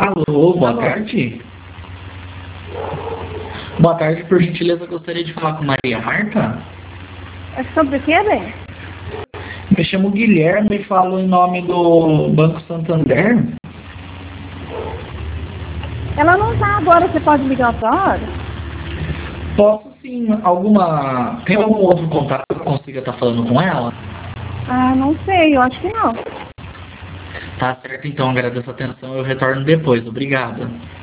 Alô, boa Alô? tarde. Boa tarde, por gentileza, gostaria de falar com Maria Marta. É sobre o quê, bem? Me chamo Guilherme e falo em nome do Banco Santander. Ela não tá agora, você pode ligar outra hora? Posso sim, tem algum outro contato que eu consiga estar falando com ela? Ah, não sei, eu acho que não. Tá certo, então, agradeço a atenção, eu retorno depois, obrigado.